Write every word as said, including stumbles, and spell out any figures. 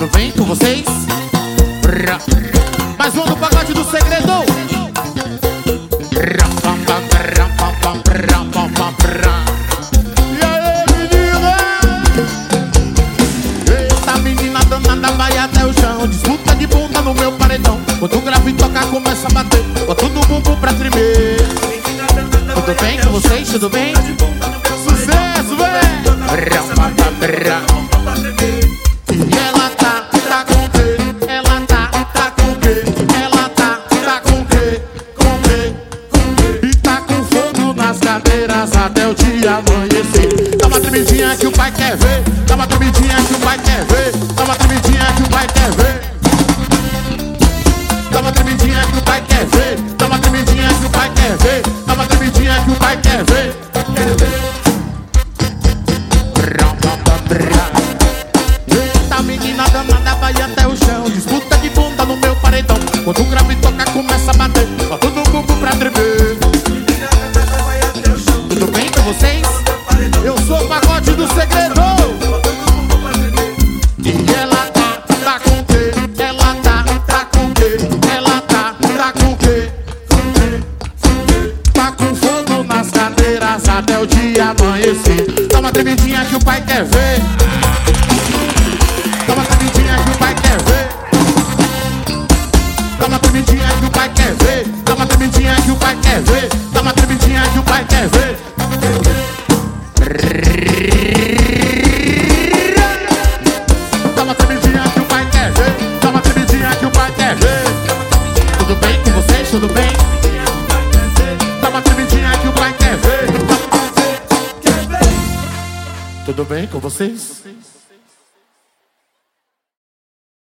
Tudo bem com vocês? Mais um do pagode do segredo. E aí, menina? Eita, menina danada, vai até o chão. Disputa de bunda no meu paredão. Quando o grave toca, começa a bater. Bota no bumbum pra tremer. Tudo bem com vocês? Tudo bem? Sucesso, véi! E ela tá, tá com o quê? Ela tá, tá com o quê? Ela tá, tá com o quê? Com o quê? Com o quê? E tá com fogo nas cadeiras até o dia amanhecer. Dá uma tremidinha que o pai quer ver. Dá uma tremidinha que o pai quer ver. Dá uma tremidinha que o pai quer ver. Dá uma tremidinha que o pai quer ver. Dá uma tremidinha que o pai quer ver. Dá uma tremidinha que o pai quer ver. Quer ver? Eita, menina danada, vai até o chão. Disputa de bunda no meu paredão. Quando o grave toca, começa a bater. Bota no bumbum pra tremer. Tudo bem com vocês? Eu sou o pagode do segredo. E ela tá, tá com o quê? Ela tá, tá com o quê? Ela tá, tá com o quê? Tá com fogo nas cadeiras até o dia amanhecer. Dá uma tremidinha que o pai quer ver. Dá uma tremidinha que o pai quer ver. Dá uma tremidinha que o pai quer ver. Dá uma tremidinha que o pai quer ver. Dá uma tremidinha que o pai quer ver. Dá uma tremidinha que o pai quer ver. Dá uma tremidinha que o pai quer ver. Tudo bem com vocês? Tudo bem? Dá uma tremidinha que o pai quer ver. Tudo bem com vocês?